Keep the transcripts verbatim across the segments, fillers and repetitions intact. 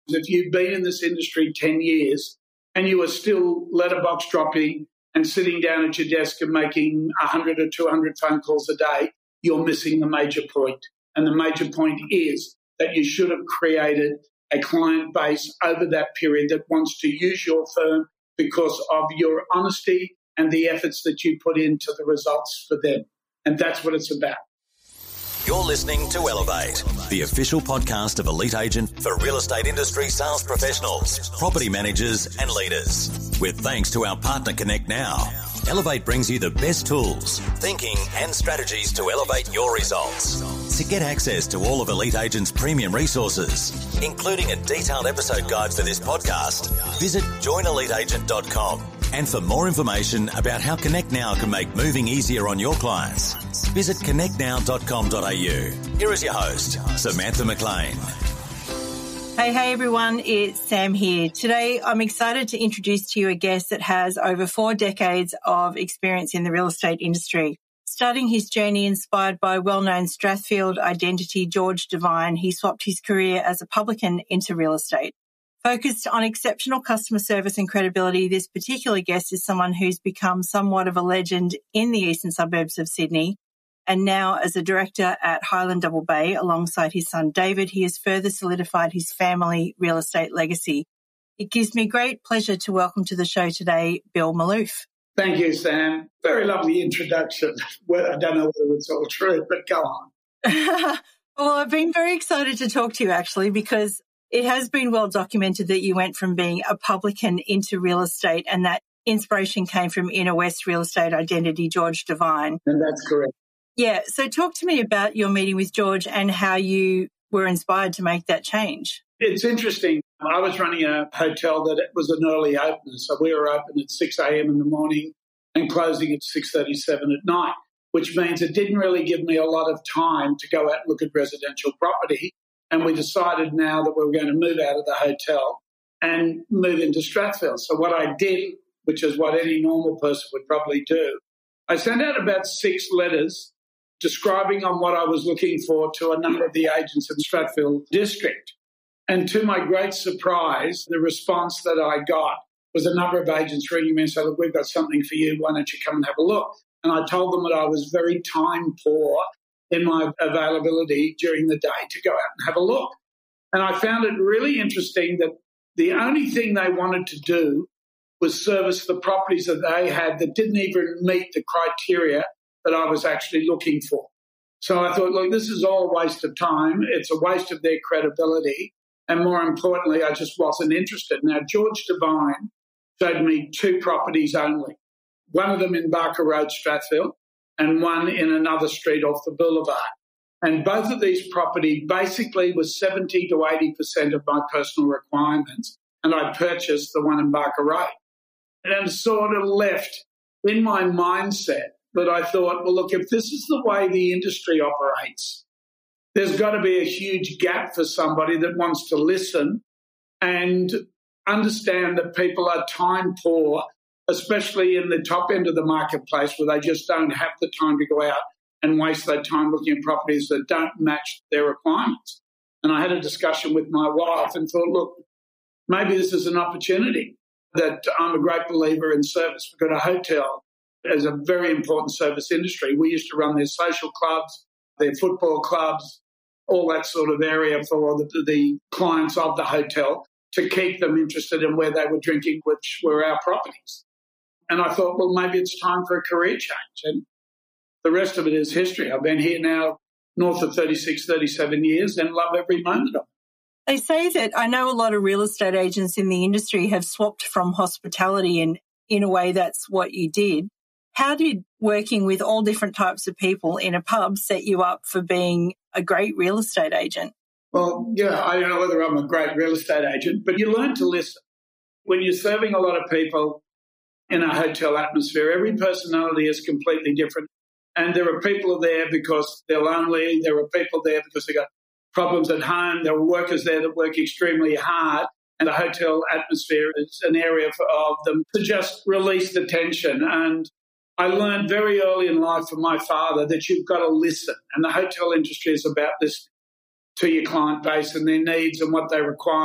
if you've been in this industry ten years and you are still letterbox dropping and sitting down at your desk and making one hundred or two hundred phone calls a day, you're missing the major point. And the major point is that you should have created a client base over that period that wants to use your firm because of your honesty and the efforts that you put into the results for them. And that's what it's about. You're listening to Elevate, the official podcast of Elite Agent for real estate industry sales professionals, property managers and leaders. With thanks to our partner Connect Now, Elevate brings you the best tools, thinking and strategies to elevate your results. To get access to all of Elite Agent's premium resources, including a detailed episode guide for this podcast, visit join elite agent dot com. And for more information about how Connect Now can make moving easier on your clients, visit connect now dot com dot a u. Here is your host, Samantha McLean. Hey, hey everyone, it's Sam here. Today, I'm excited to introduce to you a guest that has over four decades of experience in the real estate industry. Starting his journey inspired by well-known Strathfield identity George Devine, he swapped his career as a publican into real estate. Focused on exceptional customer service and credibility, this particular guest is someone who's become somewhat of a legend in the eastern suburbs of Sydney. And now as a director at Highland Double Bay alongside his son David, he has further solidified his family real estate legacy. It gives me great pleasure to welcome to the show today, Bill Maloof. Thank you, Sam. Very lovely introduction. Well, I don't know whether it's all true, but go on. Well, I've been very excited to talk to you actually because it has been well documented that you went from being a publican into real estate and that inspiration came from Inner West real estate identity George Devine. And that's correct. Yeah. So talk to me about your meeting with George and how you were inspired to make that change. It's interesting. I was running a hotel that was an early opener. So we were open at six a.m. in the morning and closing at six thirty-seven at night, which means it didn't really give me a lot of time to go out and look at residential property. And we decided now that we were going to move out of the hotel and move into Strathfield. So what I did, which is what any normal person would probably do, I sent out about six letters describing on what I was looking for to a number of the agents in the Strathfield district. And to my great surprise, the response that I got was a number of agents ringing me and saying, look, we've got something for you. Why don't you come and have a look? And I told them that I was very time poor in my availability during the day to go out and have a look. And I found it really interesting that the only thing they wanted to do was service the properties that they had that didn't even meet the criteria that I was actually looking for. So I thought, look, this is all a waste of time. It's a waste of their credibility. And more importantly, I just wasn't interested. Now, George Devine showed me two properties only, one of them in Barker Road, Strathfield, and one in another street off the boulevard. And both of these properties basically were seventy to eighty percent of my personal requirements. And I purchased the one in Barker Road. And I'm sort of left in my mindset that I thought, well, look, if this is the way the industry operates, there's got to be a huge gap for somebody that wants to listen and understand that people are time poor, especially in the top end of the marketplace where they just don't have the time to go out and waste their time looking at properties that don't match their requirements. And I had a discussion with my wife and thought, look, maybe this is an opportunity that I'm a great believer in service. We've got a hotel as a very important service industry. We used to run their social clubs, their football clubs, all that sort of area for the, the clients of the hotel to keep them interested in where they were drinking, which were our properties. And I thought, well, maybe it's time for a career change. And the rest of it is history. I've been here now north of thirty-six, thirty-seven years and love every moment of it. They say that I know a lot of real estate agents in the industry have swapped from hospitality, and in a way that's what you did. How did working with all different types of people in a pub set you up for being a great real estate agent? Well, yeah, I don't know whether I'm a great real estate agent, but you learn to listen. When you're serving a lot of people in a hotel atmosphere, every personality is completely different. And there are people there because they're lonely. There are people there because they've got problems at home. There are workers there that work extremely hard. And the hotel atmosphere is an area for, of them to just release the tension. And I learned very early in life from my father that you've got to listen. And the hotel industry is about listening to your client base and their needs and what they require.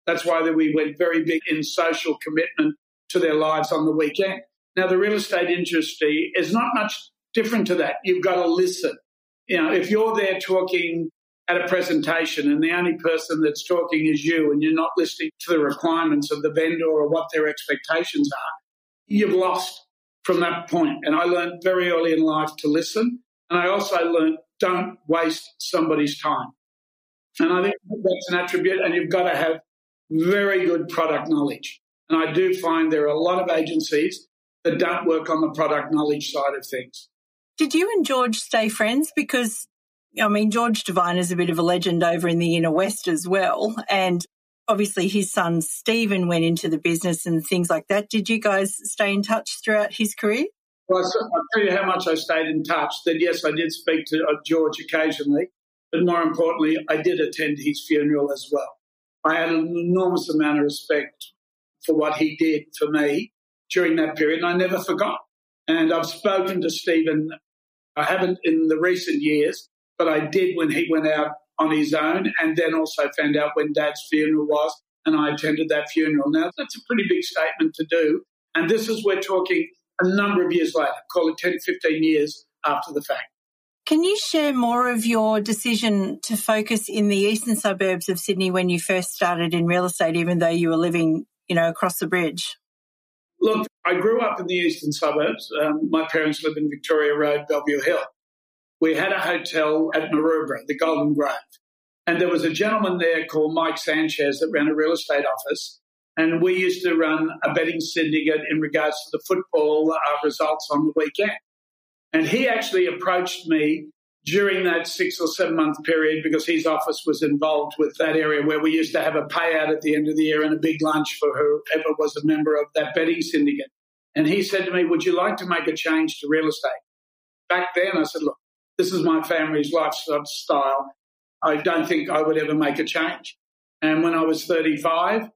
That's why we went very big in social commitment to their lives on the weekend. Now, the real estate industry is not much different to that. You've got to listen. You know, if you're there talking at a presentation and the only person that's talking is you and you're not listening to the requirements of the vendor or what their expectations are, you've lost from that point. And I learned very early in life to listen. And I also learned don't waste somebody's time. And I think that's an attribute, and you've got to have very good product knowledge. And I do find there are a lot of agencies that don't work on the product knowledge side of things. Did you and George stay friends? Because, I mean, George Devine is a bit of a legend over in the inner west as well. And obviously his son Stephen went into the business and things like that. Did you guys stay in touch throughout his career? Well, I'll tell you how much I stayed in touch. That, yes, I did speak to George occasionally, but more importantly, I did attend his funeral as well. I had an enormous amount of respect for what he did for me during that period, and I never forgot. And I've spoken to Stephen. I haven't in the recent years, but I did when he went out on his own, and then also found out when Dad's funeral was, and I attended that funeral. Now, that's a pretty big statement to do, and this is, we're talking a number of years later, call it ten, fifteen years after the fact. Can you share more of your decision to focus in the eastern suburbs of Sydney when you first started in real estate, even though you were living, you know, across the bridge? Look, I grew up in the eastern suburbs. Um, my parents lived in Victoria Road, Bellevue Hill. We had a hotel at Maroubra, the Golden Grove, and there was a gentleman there called Mike Sanchez that ran a real estate office, and we used to run a betting syndicate in regards to the football uh, results on the weekend. And he actually approached me during that six or seven month period because his office was involved with that area where we used to have a payout at the end of the year and a big lunch for whoever was a member of that betting syndicate. And he said to me, would you like to make a change to real estate? Back then I said, look, this is my family's lifestyle. I don't think I would ever make a change. And when I was thirty-five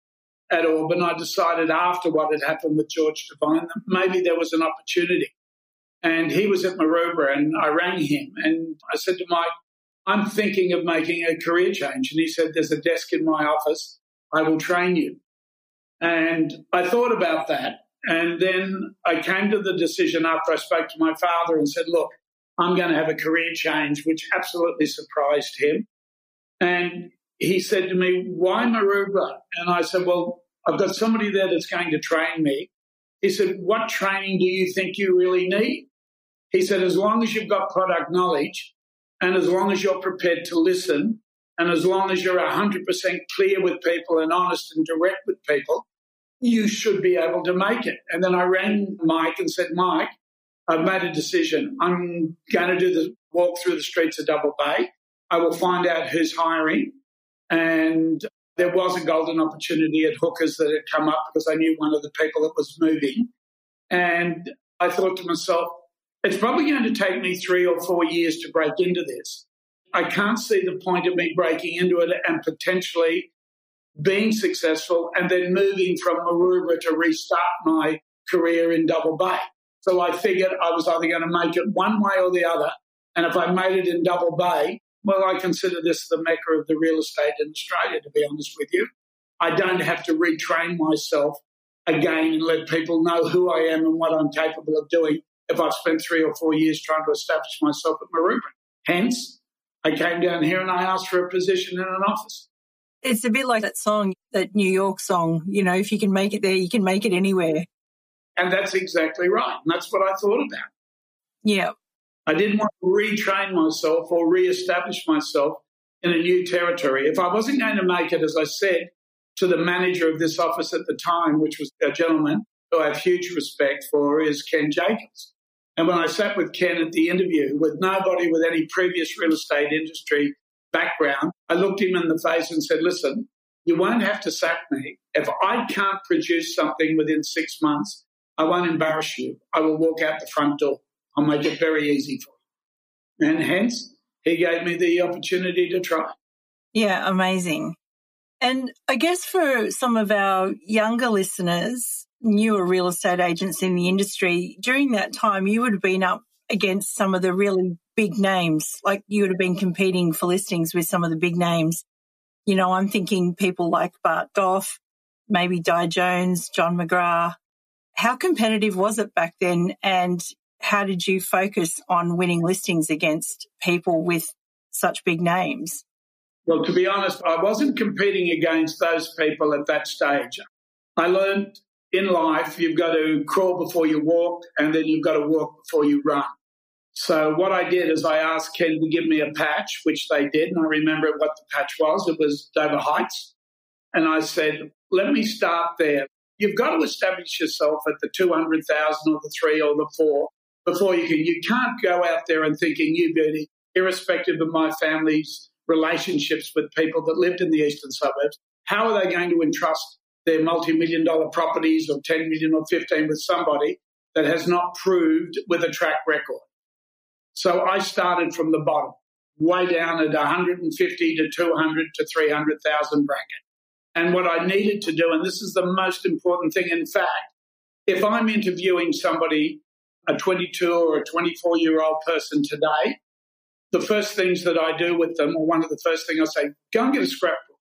at Auburn, I decided after what had happened with George Devine that maybe there was an opportunity. And he was at Maroubra, and I rang him and I said to Mike, I'm thinking of making a career change. And he said, there's a desk in my office. I will train you. And I thought about that. And then I came to the decision after I spoke to my father and said, look, I'm going to have a career change, which absolutely surprised him. And he said to me, why Maroubra? And I said, well, I've got somebody there that's going to train me. He said, what training do you think you really need? He said, as long as you've got product knowledge and as long as you're prepared to listen and as long as you're one hundred percent clear with people and honest and direct with people, you should be able to make it. And then I rang Mike and said, Mike, I've made a decision. I'm going to do the walk through the streets of Double Bay. I will find out who's hiring. And there was a golden opportunity at Hookers that had come up because I knew one of the people that was moving. And I thought to myself, it's probably going to take me three or four years to break into this. I can't see the point of me breaking into it and potentially being successful and then moving from Maroubra to restart my career in Double Bay. So I figured I was either going to make it one way or the other. And if I made it in Double Bay, well, I consider this the mecca of the real estate in Australia, to be honest with you. I don't have to retrain myself again and let people know who I am and what I'm capable of doing if I've spent three or four years trying to establish myself at Maroubra. Hence, I came down here and I asked for a position in an office. It's a bit like that song, that New York song, you know, if you can make it there, you can make it anywhere. And that's exactly right. And that's what I thought about. Yeah. I didn't want to retrain myself or re-establish myself in a new territory. If I wasn't going to make it, as I said to the manager of this office at the time, which was a gentleman who I have huge respect for, is Ken Jacobs. And when I sat with Ken at the interview with nobody with any previous real estate industry background, I looked him in the face and said, listen, you won't have to sack me. If I can't produce something within six months, I won't embarrass you. I will walk out the front door. I'll make it very easy for you. And hence, he gave me the opportunity to try. Yeah, amazing. And I guess for some of our younger listeners, newer real estate agents in the industry, during that time, you would have been up against some of the really big names, like you would have been competing for listings with some of the big names. You know, I'm thinking people like Bart Goff, maybe Di Jones, John McGrath. How competitive was it back then, and how did you focus on winning listings against people with such big names? Well, to be honest, I wasn't competing against those people at that stage. I learned in life you've got to crawl before you walk, and then you've got to walk before you run. So what I did is I asked Ken to give me a patch, which they did, and I remember what the patch was. It was Dover Heights. And I said, let me start there. You've got to establish yourself at the two hundred thousand or the three or the four before you can. You can't go out there and thinking you beauty, irrespective of my family's relationships with people that lived in the eastern suburbs. How are they going to entrust their multi-million dollar properties or ten million or fifteen with somebody that has not proved with a track record? So I started from the bottom, way down at one hundred fifty to two hundred to three hundred thousand bracket. And what I needed to do, and this is the most important thing, in fact, if I'm interviewing somebody, a twenty-two or a twenty-four-year-old person today, the first things that I do with them, or one of the first things I say, go and get a scrapbook.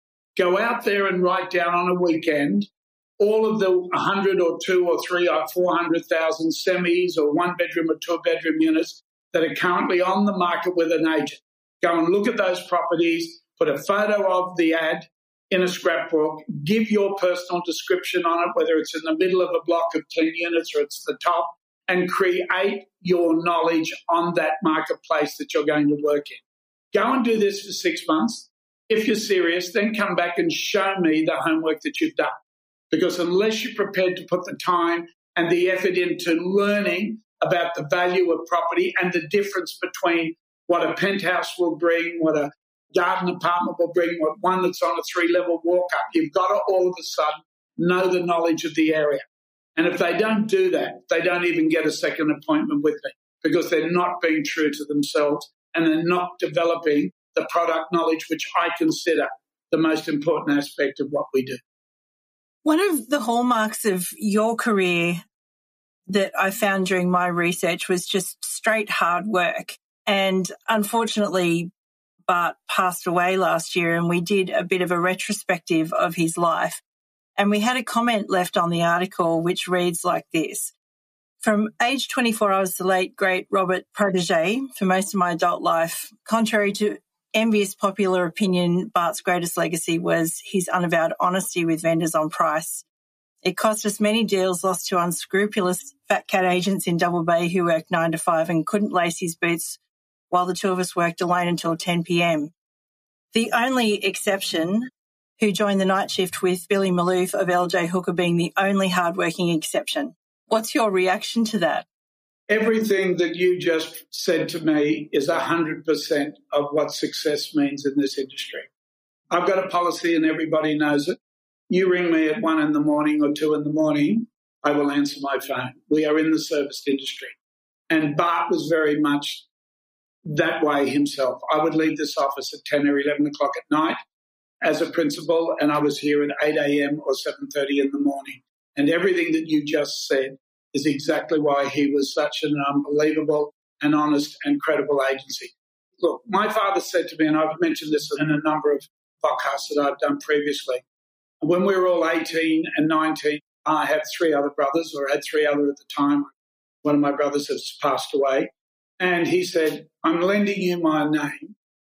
Go out there and write down on a weekend all of the one hundred or two or three or four hundred thousand semis or one-bedroom or two-bedroom units that are currently on the market with an agent. Go and look at those properties, put a photo of the ad in a scrapbook, give your personal description on it, whether it's in the middle of a block of ten units or it's the top, and create your knowledge on that marketplace that you're going to work in. Go and do this for six months. If you're serious, then come back and show me the homework that you've done. Because unless you're prepared to put the time and the effort into learning about the value of property and the difference between what a penthouse will bring, what a garden apartment will bring, what one that's on a three-level walk-up, you've got to all of a sudden know the knowledge of the area. And if they don't do that, they don't even get a second appointment with me because they're not being true to themselves and they're not developing the product knowledge, which I consider the most important aspect of what we do. One of the hallmarks of your career that I found during my research was just straight hard work. And unfortunately, Bart passed away last year and we did a bit of a retrospective of his life. And we had a comment left on the article which reads like this. From age twenty-four, I was the late, great Robert protege for most of my adult life. Contrary to envious popular opinion, Bart's greatest legacy was his unavowed honesty with vendors on price. It cost us many deals lost to unscrupulous fat cat agents in Double Bay who worked nine to five and couldn't lace his boots while the two of us worked alone until ten p.m. The only exception who joined the night shift with Billy Maloof of L J Hooker being the only hardworking exception. What's your reaction to that? Everything that you just said to me is one hundred percent of what success means in this industry. I've got a policy and everybody knows it. You ring me at one in the morning or two in the morning, I will answer my phone. We are in the service industry. And Bart was very much that way himself. I would leave this office at ten or eleven o'clock at night as a principal, and I was here at eight a.m. or seven thirty in the morning. And everything that you just said is exactly why he was such an unbelievable and honest and credible agency. Look, my father said to me, and I've mentioned this in a number of podcasts that I've done previously, when we were all eighteen and nineteen, I had three other brothers, or had three other at the time. One of my brothers has passed away. And he said, I'm lending you my name.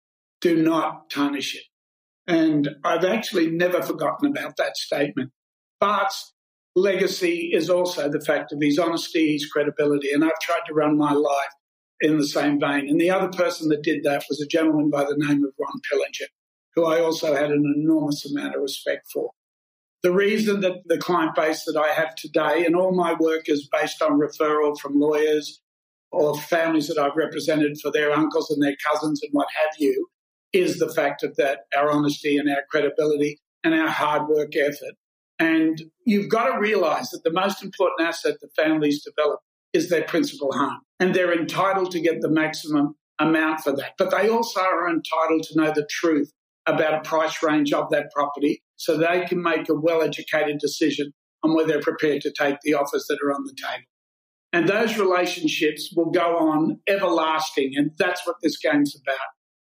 Do not tarnish it. And I've actually never forgotten about that statement. Bart's legacy is also the fact of his honesty, his credibility, and I've tried to run my life in the same vein. And the other person that did that was a gentleman by the name of Ron Pillinger, who I also had an enormous amount of respect for. The reason that the client base that I have today, and all my work is based on referral from lawyers or families that I've represented for their uncles and their cousins and what have you, is the fact of that, our honesty and our credibility and our hard work effort. And you've got to realise that the most important asset that families develop is their principal home. And they're entitled to get the maximum amount for that. But they also are entitled to know the truth about a price range of that property so they can make a well-educated decision on whether they're prepared to take the offers that are on the table. And those relationships will go on everlasting, and that's what this game's about.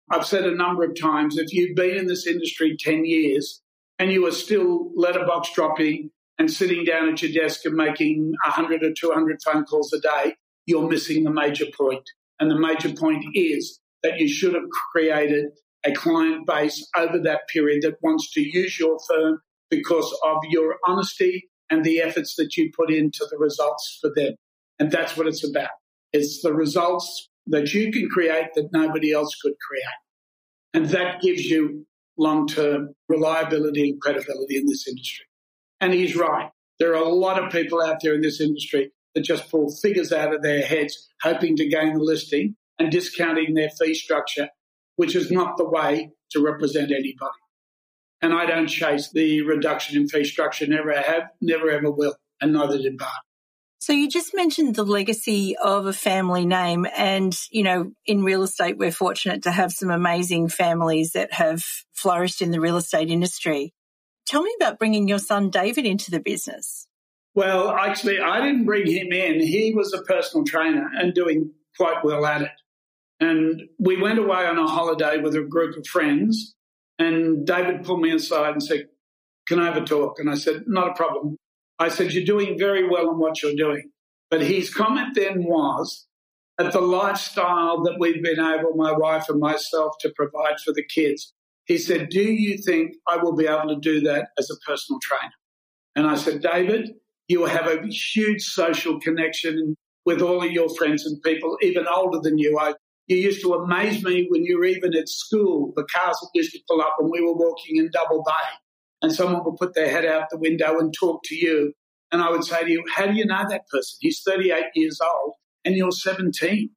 I've said a number of times, if you've been in this industry ten years and you are still letterbox dropping and sitting down at your desk and making one hundred or two hundred phone calls a day, you're missing the major point. And the major point is that you should have created a client base over that period that wants to use your firm because of your honesty and the efforts that you put into the results for them. And that's what it's about. It's the results that you can create that nobody else could create. And that gives you long-term reliability and credibility in this industry. And he's right. There are a lot of people out there in this industry that just pull figures out of their heads, hoping to gain the listing and discounting their fee structure, which is not the way to represent anybody. And I don't chase the reduction in fee structure, never have, never ever will, and neither did Bart. So you just mentioned the legacy of a family name, and, you know, in real estate, we're fortunate to have some amazing families that have flourished in the real estate industry. Tell me about bringing your son David into the business. Well, actually, I didn't bring him in. He was a personal trainer and doing quite well at it. And we went away on a holiday with a group of friends, and David pulled me aside and said, "Can I have a talk?" And I said, "Not a problem." I said, "You're doing very well in what you're doing." But his comment then was that the lifestyle that we've been able, my wife and myself, to provide for the kids, he said, "Do you think I will be able to do that as a personal trainer?" And I said, "David, you have a huge social connection with all of your friends and people, even older than you. I, you used to amaze me when you were even at school, the cars that used to pull up when we were walking in Double Bay, and someone would put their head out the window and talk to you. And I would say to you, how do you know that person? He's thirty-eight years old and you're seventeen.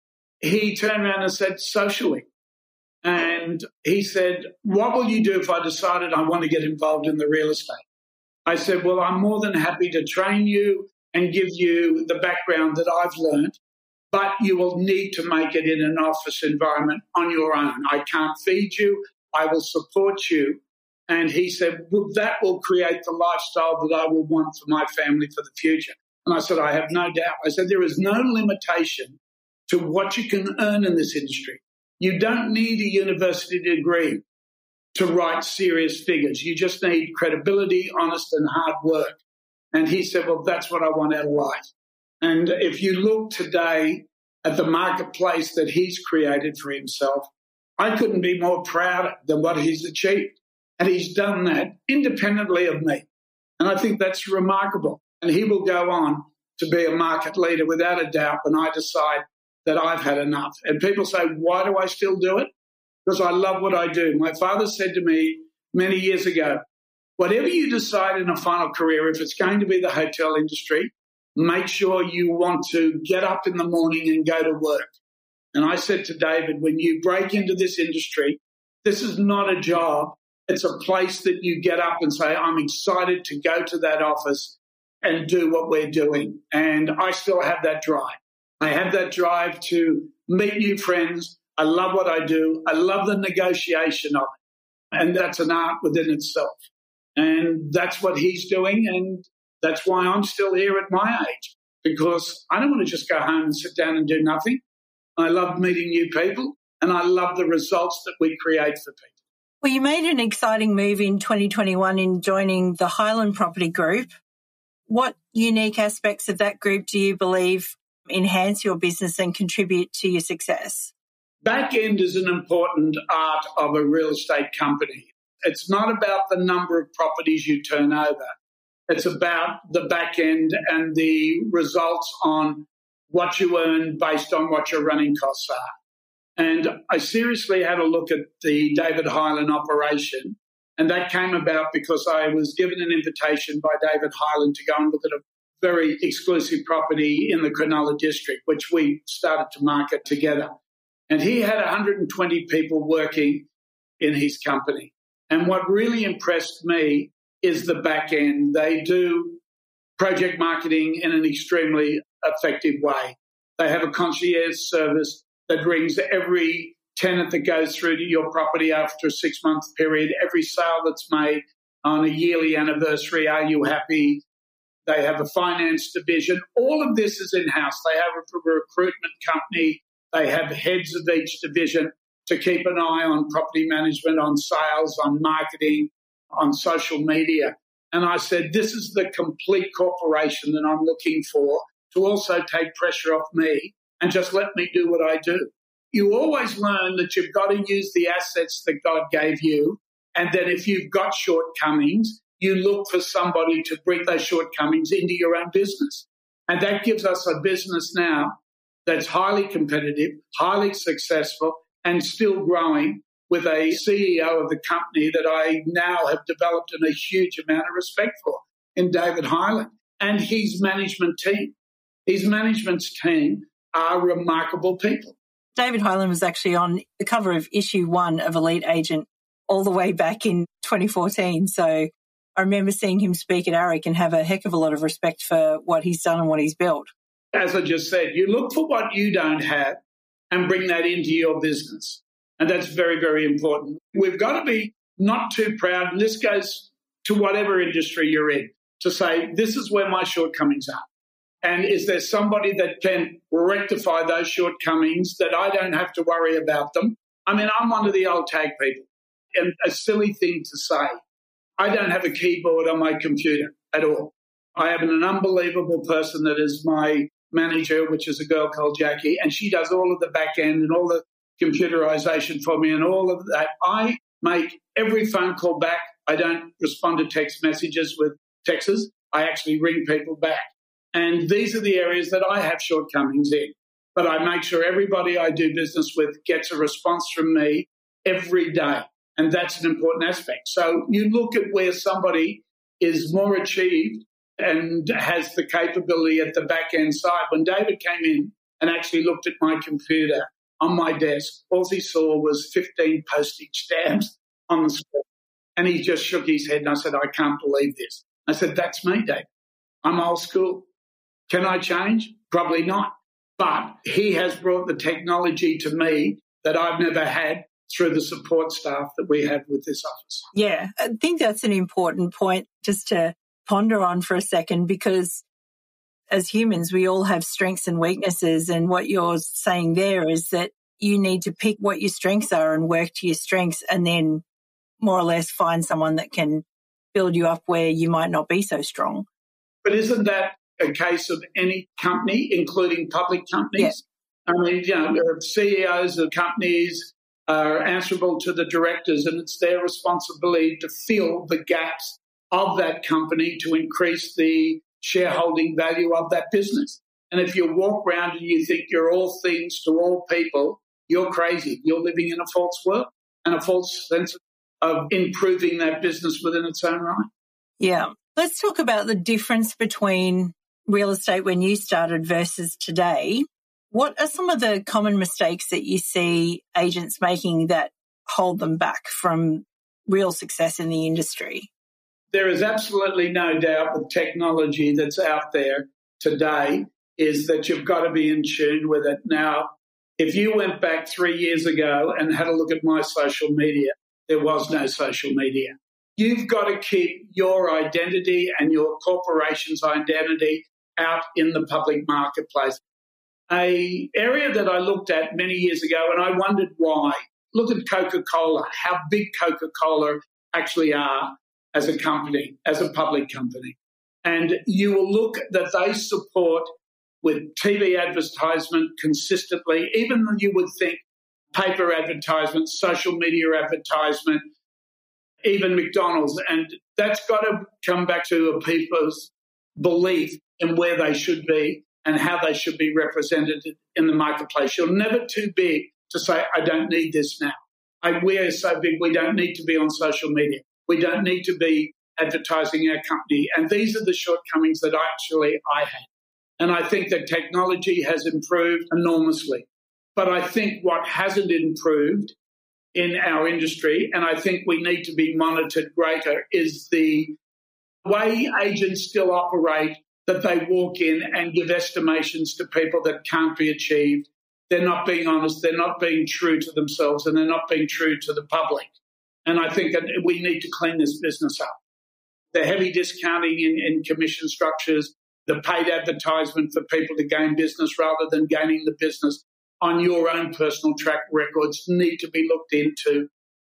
He turned around and said, "Socially." And he said, "What will you do if I decided I want to get involved in the real estate?" I said, "Well, I'm more than happy to train you and give you the background that I've learned, but you will need to make it in an office environment on your own. I can't feed you. I will support you." And he said, "Well, that will create the lifestyle that I will want for my family for the future." And I said, "I have no doubt." I said, "There is no limitation to what you can earn in this industry. You don't need a university degree to write serious figures. You just need credibility, honest and hard work." And he said, "Well, that's what I want out of life." And if you look today at the marketplace that he's created for himself, I couldn't be more proud than what he's achieved. And he's done that independently of me. And I think that's remarkable. And he will go on to be a market leader without a doubt when I decide that I've had enough. And people say, "Why do I still do it?" Because I love what I do. My father said to me many years ago, "Whatever you decide in a final career, if it's going to be the hotel industry, make sure you want to get up in the morning and go to work." And I said to David, when you break into this industry, this is not a job. It's a place that you get up and say, "I'm excited to go to that office and do what we're doing." And I still have that drive. I have that drive to meet new friends. I love what I do. I love the negotiation of it. And that's an art within itself. And that's what he's doing. And that's why I'm still here at my age, because I don't want to just go home and sit down and do nothing. I love meeting new people, and I love the results that we create for people. Well, you made an exciting move in twenty twenty-one in joining the Highland Property Group. What unique aspects of that group do you believe enhance your business and contribute to your success? Back end is an important art of a real estate company. It's not about the number of properties you turn over. It's about the back end and the results on what you earn based on what your running costs are. And I seriously had a look at the David Highland operation, and that came about because I was given an invitation by David Highland to go and look at a very exclusive property in the Cronulla district, which we started to market together. And he had one hundred twenty people working in his company. And what really impressed me is the back end. They do project marketing in an extremely effective way. They have a concierge service that rings every tenant that goes through to your property after a six-month period, every sale that's made on a yearly anniversary. Are you happy? They have a finance division. All of this is in-house. They have a recruitment company. They have heads of each division to keep an eye on property management, on sales, on marketing, on social media. And I said, this is the complete corporation that I'm looking for to also take pressure off me and just let me do what I do. You always learn that you've got to use the assets that God gave you, and that if you've got shortcomings, you look for somebody to bring those shortcomings into your own business. And that gives us a business now that's highly competitive, highly successful, and still growing, with a C E O of the company that I now have developed in a huge amount of respect for, in David Hyland, and his management team. His management team are remarkable people. David Hyland was actually on the cover of issue one of Elite Agent all the way back in twenty fourteen. So I remember seeing him speak at A R I C and have a heck of a lot of respect for what he's done and what he's built. As I just said, you look for what you don't have and bring that into your business. And that's very, very important. We've got to be not too proud, and this goes to whatever industry you're in, to say, this is where my shortcomings are. And is there somebody that can rectify those shortcomings that I don't have to worry about them? I mean, I'm one of the old tag people. And a silly thing to say, I don't have a keyboard on my computer at all. I have an unbelievable person that is my manager, which is a girl called Jackie, and she does all of the back end and all the computerization for me and all of that. I make every phone call back. I don't respond to text messages with texts. I actually ring people back. And these are the areas that I have shortcomings in. But I make sure everybody I do business with gets a response from me every day. And that's an important aspect. So you look at where somebody is more achieved and has the capability at the back end side. When David came in and actually looked at my computer on my desk, all he saw was fifteen postage stamps on the screen. And he just shook his head and I said, I can't believe this. I said, that's me, Dave. I'm old school. Can I change? Probably not. But he has brought the technology to me that I've never had through the support staff that we have with this office. Yeah, I think that's an important point just to ponder on for a second, because as humans, we all have strengths and weaknesses. And what you're saying there is that you need to pick what your strengths are and work to your strengths, and then more or less find someone that can build you up where you might not be so strong. But isn't that a case of any company, including public companies? Yeah. I mean, you know, C E Os of companies are answerable to the directors, and it's their responsibility to fill the gaps of that company to increase the shareholding value of that business. And if you walk around and you think you're all things to all people, you're crazy. You're living in a false world and a false sense of improving that business within its own right. Yeah. Let's talk about the difference between real estate when you started versus today. What are some of the common mistakes that you see agents making that hold them back from real success in the industry? There is absolutely no doubt with technology that's out there today is that you've got to be in tune with it. Now, if you went back three years ago and had a look at my social media, there was no social media. You've got to keep your identity and your corporation's identity out in the public marketplace. An area that I looked at many years ago, and I wondered why, look at Coca-Cola, how big Coca-Cola actually are as a company, as a public company. And you will look that they support with T V advertisement consistently, even though you would think paper advertisement, social media advertisement, even McDonald's. And that's got to come back to people's belief in where they should be and how they should be represented in the marketplace. You're never too big to say, I don't need this now. I, we are so big, we don't need to be on social media. We don't need to be advertising our company. And these are the shortcomings that actually I had. And I think that technology has improved enormously. But I think what hasn't improved in our industry, and I think we need to be monitored greater, is the way agents still operate, that they walk in and give estimations to people that can't be achieved. They're not being honest, they're not being true to themselves, and they're not being true to the public. And I think that we need to clean this business up. The heavy discounting in, in commission structures, the paid advertisement for people to gain business rather than gaining the business. on your own personal track records need to be looked into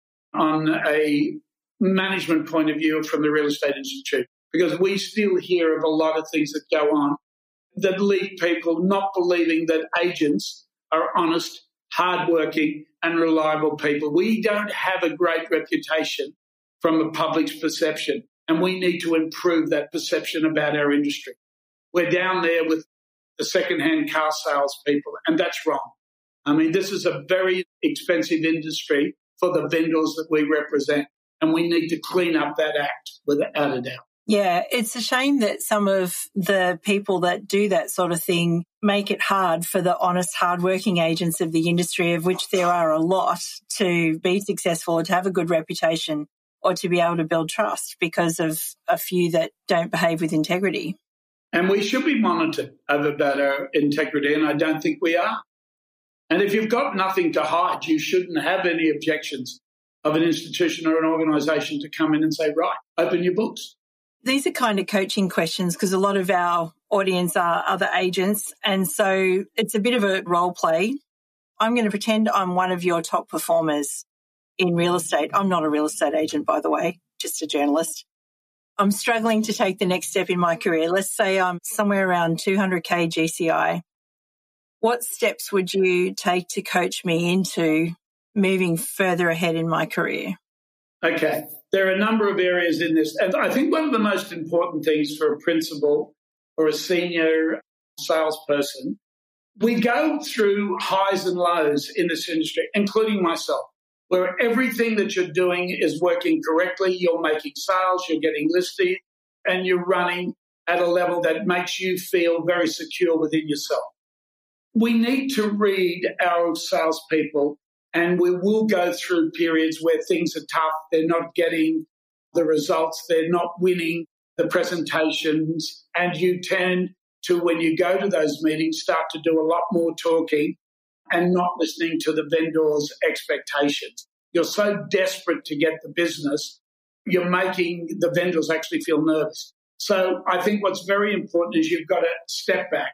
on a management point of view from the Real Estate Institute, because we still hear of a lot of things that go on that leave people not believing that agents are honest, hardworking and reliable people. We don't have a great reputation from the public's perception, and we need to improve that perception about our industry. We're down there with the second-hand car salespeople, and that's wrong. I mean, this is a very expensive industry for the vendors that we represent, and we need to clean up that act without a doubt. Yeah, it's a shame that some of the people that do that sort of thing make it hard for the honest, hardworking agents of the industry, of which there are a lot, to be successful, to have a good reputation, or to be able to build trust because of a few that don't behave with integrity. And we should be monitored about our integrity, and I don't think we are. And if you've got nothing to hide, you shouldn't have any objections of an institution or an organisation to come in and say, right, open your books. These are kind of coaching questions because a lot of our audience are other agents, and so it's a bit of a role play. I'm going to pretend I'm one of your top performers in real estate. I'm not a real estate agent, by the way, just a journalist. I'm struggling to take the next step in my career. Let's say I'm somewhere around two hundred K G C I. What steps would you take to coach me into moving further ahead in my career? Okay. There are a number of areas in this. And I think one of the most important things for a principal or a senior salesperson, we go through highs and lows in this industry, including myself, where everything that you're doing is working correctly. You're making sales, you're getting listed, and you're running at a level that makes you feel very secure within yourself. We need to read our salespeople, and we will go through periods where things are tough. They're not getting the results. They're not winning the presentations. And you tend to, when you go to those meetings, start to do a lot more talking and not listening to the vendor's expectations. You're so desperate to get the business, you're making the vendors actually feel nervous. So I think what's very important is you've got to step back.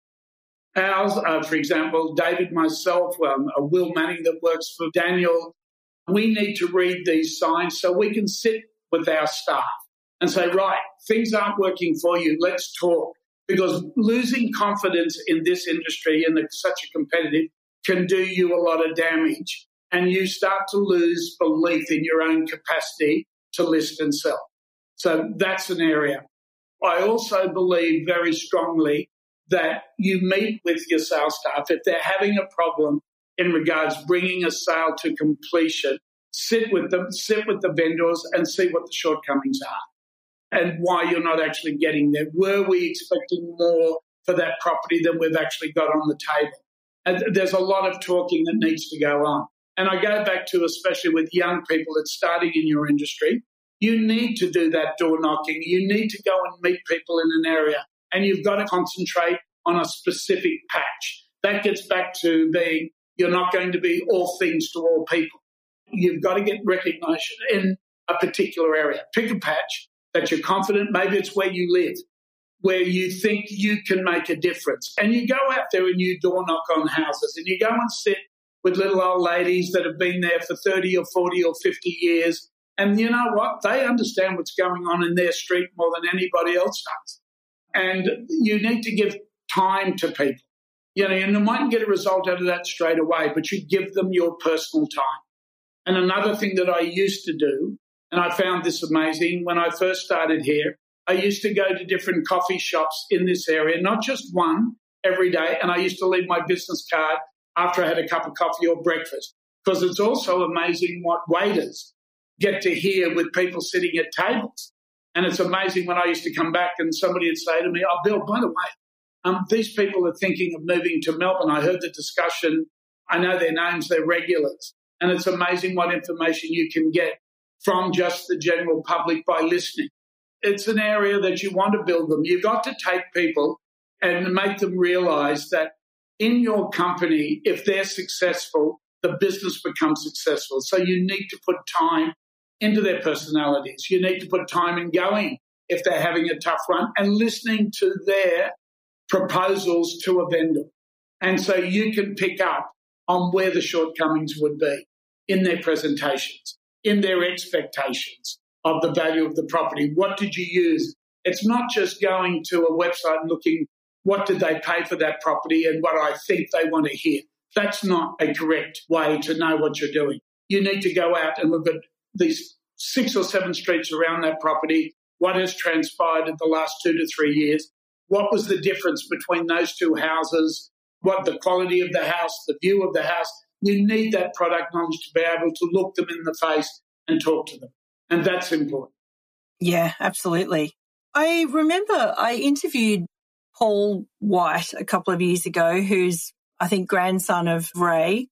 Ours, uh, for example, David, myself, um, uh, Will Manning that works for Daniel, we need to read these signs so we can sit with our staff and say, right, things aren't working for you, let's talk. Because losing confidence in this industry and it's such a competitive can do you a lot of damage, and you start to lose belief in your own capacity to list and sell. So that's an area. I also believe very strongly that you meet with your sales staff. If they're having a problem in regards bringing a sale to completion, sit with them, sit with the vendors and see what the shortcomings are and why you're not actually getting there. Were we expecting more for that property than we've actually got on the table? And there's a lot of talking that needs to go on. And I go back to, especially with young people that's starting in your industry, you need to do that door knocking. You need to go and meet people in an area, and you've got to concentrate on a specific patch. That gets back to being, you're not going to be all things to all people. You've got to get recognition in a particular area. Pick a patch that you're confident, maybe it's where you live, where you think you can make a difference. And you go out there and you door knock on houses, and you go and sit with little old ladies that have been there for thirty or forty or fifty years. And you know what? They understand what's going on in their street more than anybody else does. And you need to give time to people. You know, and you mightn't get a result out of that straight away, but you give them your personal time. And another thing that I used to do, and I found this amazing when I first started here, I used to go to different coffee shops in this area, not just one every day, and I used to leave my business card after I had a cup of coffee or breakfast, because it's also amazing what waiters get to hear with people sitting at tables. And it's amazing when I used to come back and somebody would say to me, oh, Bill, by the way, um, these people are thinking of moving to Melbourne. I heard the discussion. I know their names, they're regulars. And it's amazing what information you can get from just the general public by listening. It's an area that you want to build them. You've got to take people and make them realize that in your company, if they're successful, the business becomes successful. So you need to put time into their personalities. You need to put time in going if they're having a tough run and listening to their proposals to a vendor. And so you can pick up on where the shortcomings would be in their presentations, in their expectations of the value of the property. What did you use? It's not just going to a website and looking, what did they pay for that property and what I think they want to hear. That's not a correct way to know what you're doing. You need to go out and look at these six or seven streets around that property, what has transpired in the last two to three years, what was the difference between those two houses, what the quality of the house, the view of the house. You need that product knowledge to be able to look them in the face and talk to them. And that's important. Yeah, absolutely. I remember I interviewed Paul White a couple of years ago, who's, I think, grandson of Ray.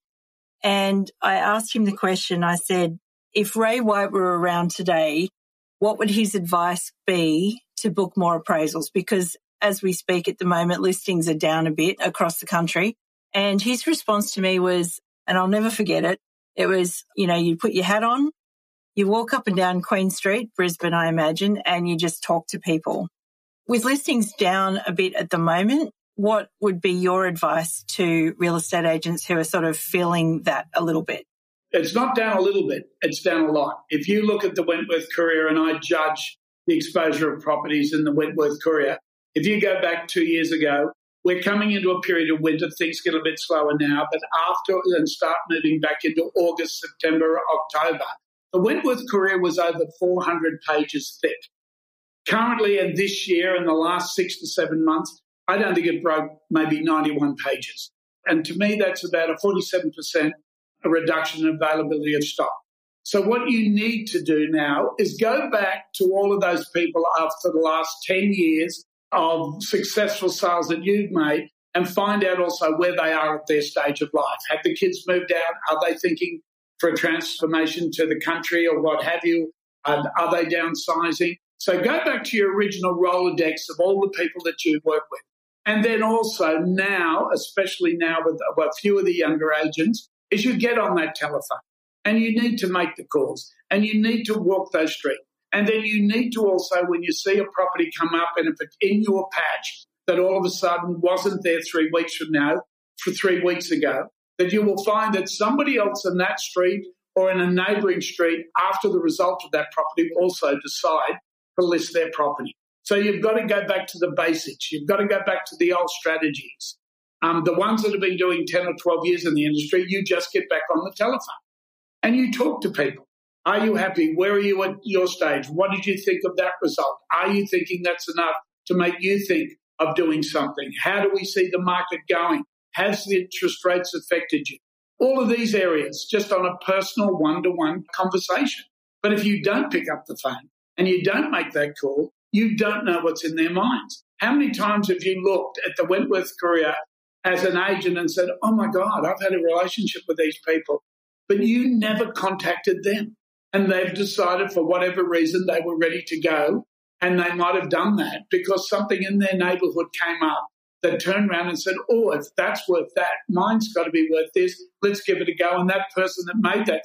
And I asked him the question, I said, if Ray White were around today, what would his advice be to book more appraisals? Because as we speak at the moment, listings are down a bit across the country. And his response to me was, and I'll never forget it, it was, you know, you put your hat on, you walk up and down Queen Street, Brisbane, I imagine, and you just talk to people. With listings down a bit at the moment, what would be your advice to real estate agents who are sort of feeling that a little bit? It's not down a little bit, it's down a lot. If you look at the Wentworth Courier, and I judge the exposure of properties in the Wentworth Courier, if you go back two years ago, we're coming into a period of winter. Things get a bit slower now, but after and start moving back into August, September, October, the Wentworth Courier was over four hundred pages thick. Currently, and this year, in the last six to seven months, I don't think it broke maybe ninety-one pages. And to me, that's about a forty-seven percent reduction in availability of stock. So what you need to do now is go back to all of those people after the last ten years of successful sales that you've made and find out also where they are at their stage of life. Have the kids moved out? Are they thinking for a transformation to the country or what have you? Are, are they downsizing? So go back to your original Rolodex of all the people that you work with. And then also now, especially now with a few of the younger agents, is you get on that telephone and you need to make the calls and you need to walk those streets. And then you need to also, when you see a property come up and if it's in your patch that all of a sudden wasn't there three weeks from now, for three weeks ago, that you will find that somebody else in that street or in a neighbouring street after the result of that property will also decide to list their property. So you've got to go back to the basics. You've got to go back to the old strategies. Um, the ones that have been doing ten or twelve years in the industry, you just get back on the telephone and you talk to people. Are you happy? Where are you at your stage? What did you think of that result? Are you thinking that's enough to make you think of doing something? How do we see the market going? Has the interest rates affected you? All of these areas, just on a personal one-to-one conversation. But if you don't pick up the phone and you don't make that call, you don't know what's in their minds. How many times have you looked at the Wentworth Courier as an agent and said, oh, my God, I've had a relationship with these people, but you never contacted them. And they've decided for whatever reason they were ready to go, and they might have done that because something in their neighbourhood came up that turned around and said, oh, if that's worth that, mine's got to be worth this, let's give it a go. And that person that made that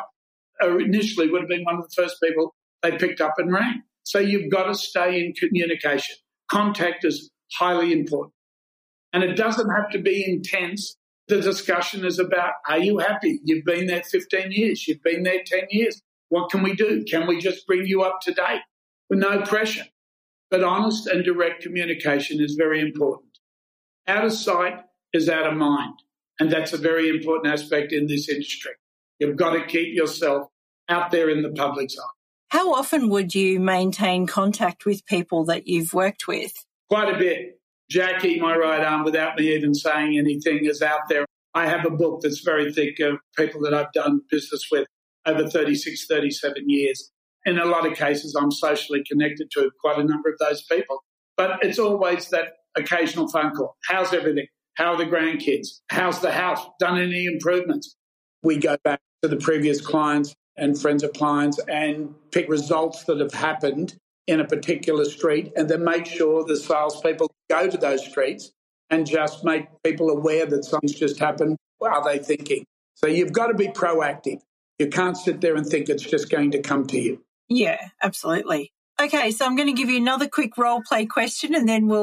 sale initially would have been one of the first people they picked up and rang. So you've got to stay in communication. Contact is highly important. And it doesn't have to be intense. The discussion is about, are you happy? You've been there fifteen years. You've been there ten years. What can we do? Can we just bring you up to date with no pressure? But honest and direct communication is very important. Out of sight is out of mind. And that's a very important aspect in this industry. You've got to keep yourself out there in the public's eye. How often would you maintain contact with people that you've worked with? Quite a bit. Jackie, my right arm, without me even saying anything, is out there. I have a book that's very thick of people that I've done business with over thirty-six, thirty-seven years. In a lot of cases, I'm socially connected to quite a number of those people. But it's always that occasional phone call. How's everything? How are the grandkids? How's the house? Done any improvements? We go back to the previous clients and friends of clients and pick results that have happened in a particular street and then make sure the salespeople go to those streets and just make people aware that something's just happened. What are they thinking? So you've got to be proactive. You can't sit there and think it's just going to come to you. Yeah, absolutely. Okay, so I'm going to give you another quick role play question and then we'll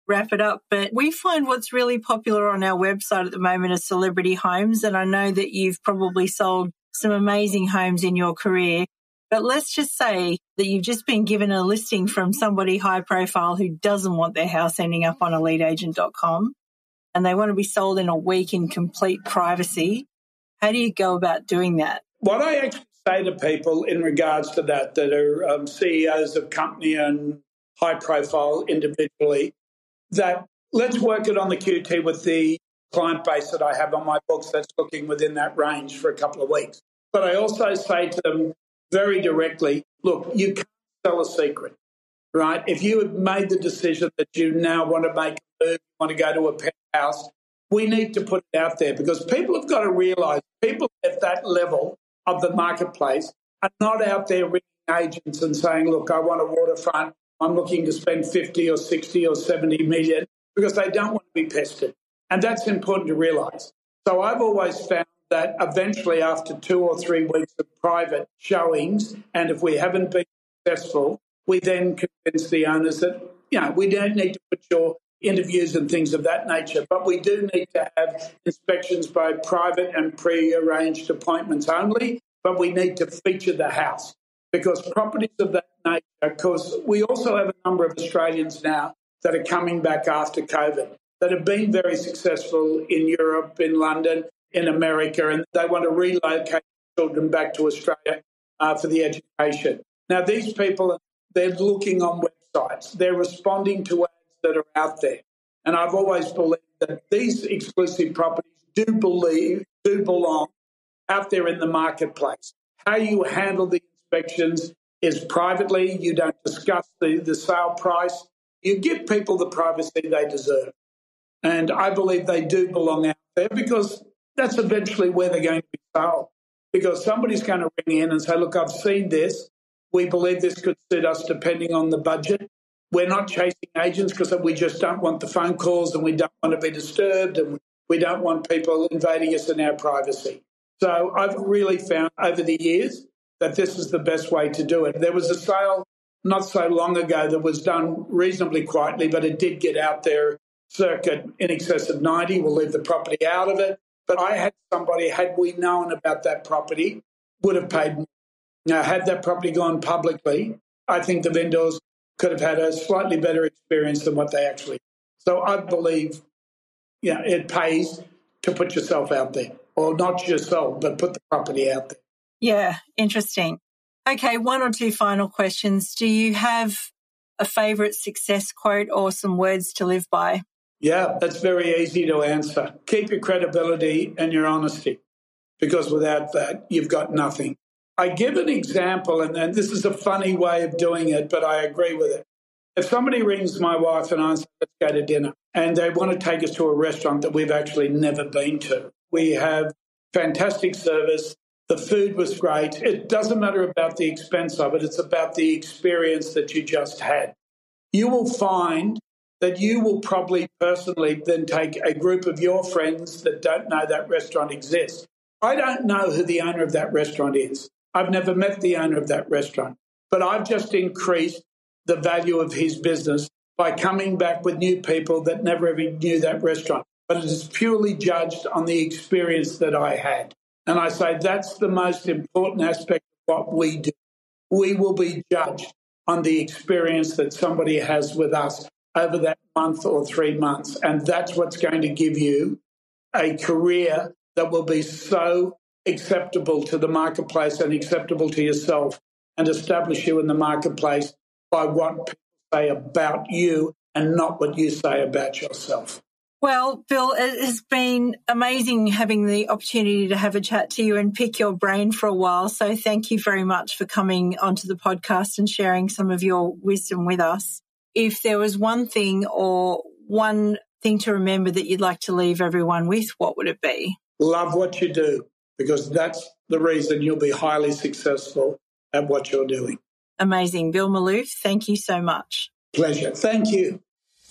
wrap it up, but we find what's really popular on our website at the moment is celebrity homes. And I know that you've probably sold some amazing homes in your career, but let's just say that you've just been given a listing from somebody high profile who doesn't want their house ending up on elite agent dot com and they want to be sold in a week in complete privacy. How do you go about doing that? What I actually say to people in regards to that, that are um, C E Os of company and high profile individually, that let's work it on the Q T with the client base that I have on my books that's looking within that range for a couple of weeks. But I also say to them very directly, look, you can't sell a secret, right? If you have made the decision that you now want to make a move, want to go to a penthouse, we need to put it out there because people have got to realise people at that level of the marketplace are not out there ringing agents and saying, look, I want a waterfront. I'm looking to spend fifty or sixty or seventy million because they don't want to be pestered. And that's important to realise. So I've always found that eventually after two or three weeks of private showings, and if we haven't been successful, we then convince the owners that, you know, we don't need to put your interviews and things of that nature, but we do need to have inspections by private and pre-arranged appointments only, but we need to feature the house. Because properties of that nature, because we also have a number of Australians now that are coming back after COVID that have been very successful in Europe, in London, in America, and they want to relocate children back to Australia uh, for the education. Now, these people, they're looking on websites. They're responding to ads that are out there. And I've always believed that these exclusive properties do believe, do belong out there in the marketplace. How you handle the inspections is privately. You don't discuss the, the sale price. You give people the privacy they deserve. And I believe they do belong out there because that's eventually where they're going to be sold. Because somebody's going to ring in and say, look, I've seen this. We believe this could suit us depending on the budget. We're not chasing agents because we just don't want the phone calls and we don't want to be disturbed and we don't want people invading us in our privacy. So I've really found over the years that this is the best way to do it. There was a sale not so long ago that was done reasonably quietly, but it did get out there circa in excess of ninety. We'll leave the property out of it. But I had somebody, had we known about that property, would have paid more. Now, had that property gone publicly, I think the vendors could have had a slightly better experience than what they actually. So I believe, you know, it pays to put yourself out there, or not yourself, but put the property out there. Yeah, interesting. Okay, one or two final questions. Do you have a favourite success quote or some words to live by? Yeah, that's very easy to answer. Keep your credibility and your honesty, because without that, you've got nothing. I give an example, and then this is a funny way of doing it, but I agree with it. If somebody rings my wife and I say, let's go to dinner, and they want to take us to a restaurant that we've actually never been to, we have fantastic service. The food was great. It doesn't matter about the expense of it. It's about the experience that you just had. You will find that you will probably personally then take a group of your friends that don't know that restaurant exists. I don't know who the owner of that restaurant is. I've never met the owner of that restaurant, but I've just increased the value of his business by coming back with new people that never even knew that restaurant. But it is purely judged on the experience that I had. And I say that's the most important aspect of what we do. We will be judged on the experience that somebody has with us over that month or three months. And that's what's going to give you a career that will be so acceptable to the marketplace and acceptable to yourself, and establish you in the marketplace by what people say about you and not what you say about yourself. Well, Bill, it has been amazing having the opportunity to have a chat to you and pick your brain for a while. So thank you very much for coming onto the podcast and sharing some of your wisdom with us. If there was one thing or one thing to remember that you'd like to leave everyone with, what would it be? Love what you do, because that's the reason you'll be highly successful at what you're doing. Amazing. Bill Maloof, thank you so much. Pleasure. Thank you.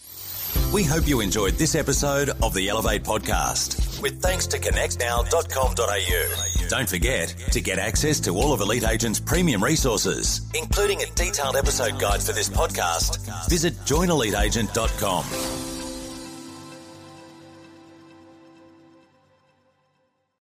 We hope you enjoyed this episode of the Elevate Podcast, with thanks to connect now dot com dot a u. Don't forget, to get access to all of Elite Agent's premium resources, including a detailed episode guide for this podcast, visit join elite agent dot com.